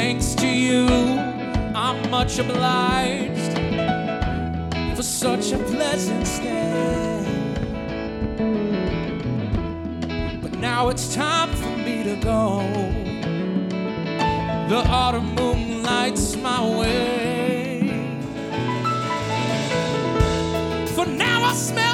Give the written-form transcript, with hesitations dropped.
thanks to you, I'm much obliged for such a pleasant stay. But now it's time for me to go. The autumn moon lights my way. For now I smell